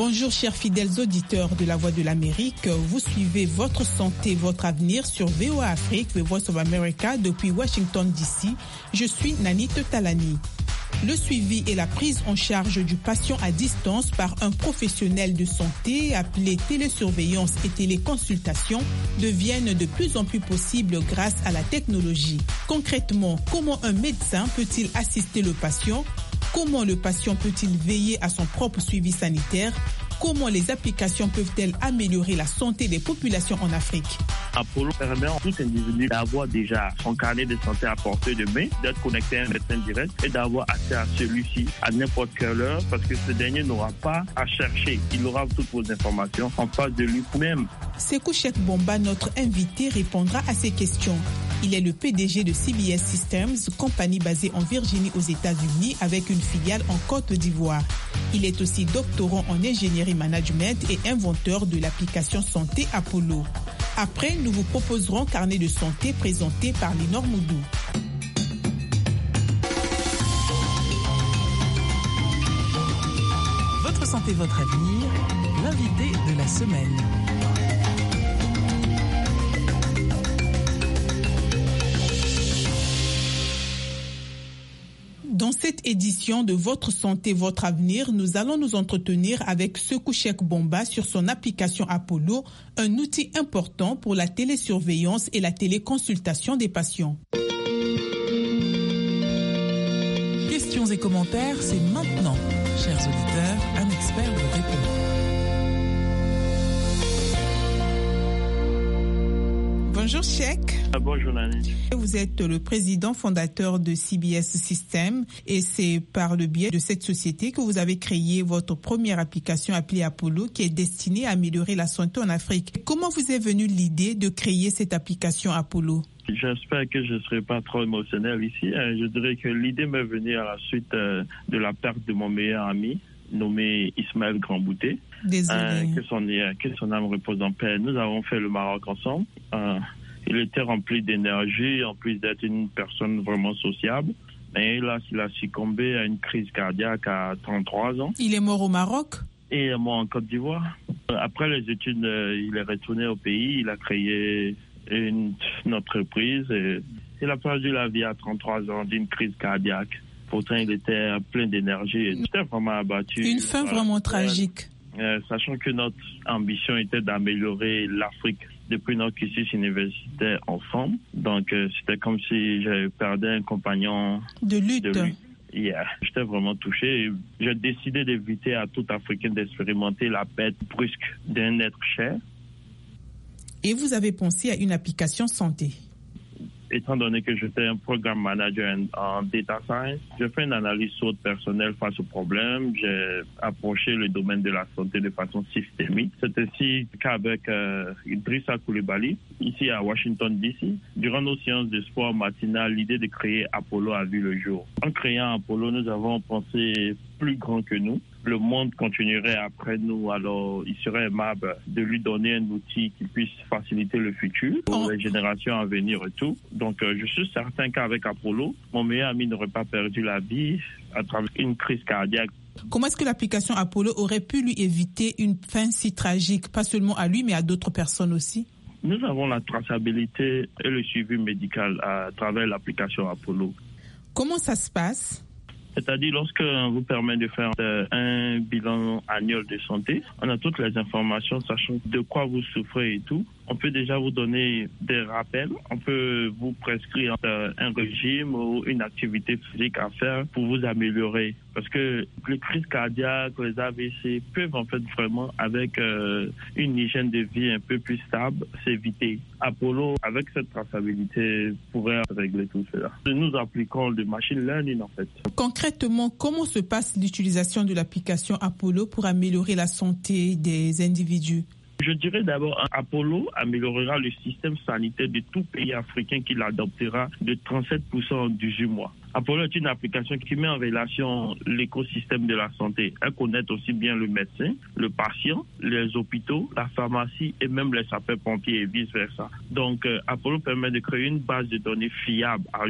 Bonjour chers fidèles auditeurs de La Voix de l'Amérique, vous suivez Votre Santé, Votre Avenir sur VOA Afrique, The Voice of America depuis Washington DC. Je suis Nanit Talani. Le suivi et la prise en charge du patient à distance par un professionnel de santé appelé télésurveillance et téléconsultation deviennent de plus en plus possibles grâce à la technologie. Concrètement, comment un médecin peut-il assister le patient ? Comment le patient peut-il veiller à son propre suivi sanitaire ? Comment les applications peuvent-elles améliorer la santé des populations en Afrique ? Apollo permet à tout individu d'avoir déjà son carnet de santé à portée de main, d'être connecté à un médecin direct et d'avoir accès à celui-ci à n'importe quelle heure parce que ce dernier n'aura pas à chercher. Il aura toutes vos informations en face de lui-même. Sékou Cheikh Bomba, notre invité, répondra à ces questions. Il est le PDG de CBS Systems, compagnie basée en Virginie aux États-Unis avec une filiale en Côte d'Ivoire. Il est aussi doctorant en ingénierie management et inventeur de l'application santé Apollo. Après, nous vous proposerons Carnet de santé présenté par Lénore Moudou. Votre santé, votre avenir, l'invité de la semaine. Dans cette édition de Votre Santé, Votre Avenir, nous allons nous entretenir avec Sékou Cheikh Bomba sur son application Apollo, un outil important pour la télésurveillance et la téléconsultation des patients. Questions et commentaires, c'est maintenant. Chers auditeurs, un expert vous répond. Bonjour Cheikh. Bonjour Nanit. Vous êtes le président fondateur de CBS Systems et c'est par le biais de cette société que vous avez créé votre première application appelée Apollo qui est destinée à améliorer la santé en Afrique. Comment vous est venue l'idée de créer cette application Apollo ? J'espère que je ne serai pas trop émotionnel ici. Je dirais que l'idée m'est venue à la suite de la perte de mon meilleur ami, nommé Ismaël Grandbouté. Désolé. Que son âme repose en paix. Nous avons fait le Maroc ensemble. Il était rempli d'énergie, en plus d'être une personne vraiment sociable. Et là, il a succombé à une crise cardiaque à 33 ans. Il est mort au Maroc ? Et mort en Côte d'Ivoire. Après les études, il est retourné au pays. Il a créé une entreprise. Et il a perdu la vie à 33 ans d'une crise cardiaque. Pourtant, il était plein d'énergie. J'étais vraiment abattu. Une fin vraiment tragique. Sachant que notre ambition était d'améliorer l'Afrique depuis notre cursus universitaire ensemble. Donc, c'était comme si j'avais perdu un compagnon de lutte. Yeah. J'étais vraiment touché. J'ai décidé d'éviter à tout Africain d'expérimenter la perte brusque d'un être cher. Et vous avez pensé à une application santé. Étant donné que j'étais un programme manager en data science, j'ai fait une analyse SWOT personnelle face au problème. J'ai approché le domaine de la santé de façon systémique. C'est ainsi qu'avec Idrissa Coulibaly, ici à Washington DC, durant nos séances de sport matinales, l'idée de créer Apollo a vu le jour. En créant Apollo, nous avons pensé plus grand que nous. Le monde continuerait après nous, alors il serait aimable de lui donner un outil qui puisse faciliter le futur pour les générations à venir et tout. Donc je suis certain qu'avec Apollo, mon meilleur ami n'aurait pas perdu la vie à travers une crise cardiaque. Comment est-ce que l'application Apollo aurait pu lui éviter une fin si tragique, pas seulement à lui mais à d'autres personnes aussi ? Nous avons la traçabilité et le suivi médical à travers l'application Apollo. Comment ça se passe ? C'est-à-dire, lorsque vous permet de faire un bilan annuel de santé, on a toutes les informations, sachant de quoi vous souffrez et tout. On peut déjà vous donner des rappels. On peut vous prescrire un régime ou une activité physique à faire pour vous améliorer. Parce que les crises cardiaques, les AVC peuvent en fait vraiment, avec une hygiène de vie un peu plus stable, s'éviter. Apollo, avec cette traçabilité, pourrait régler tout cela. Nous appliquons le machine learning en fait. Concrètement, comment se passe l'utilisation de l'application Apollo pour améliorer la santé des individus ? Je dirais d'abord, Apollo améliorera le système sanitaire de tout pays africain qui l'adoptera de 37% en 18 mois. Apollo est une application qui met en relation l'écosystème de la santé. Elle connecte aussi bien le médecin, le patient, les hôpitaux, la pharmacie et même les sapeurs-pompiers et vice-versa. Donc, Apollo permet de créer une base de données fiable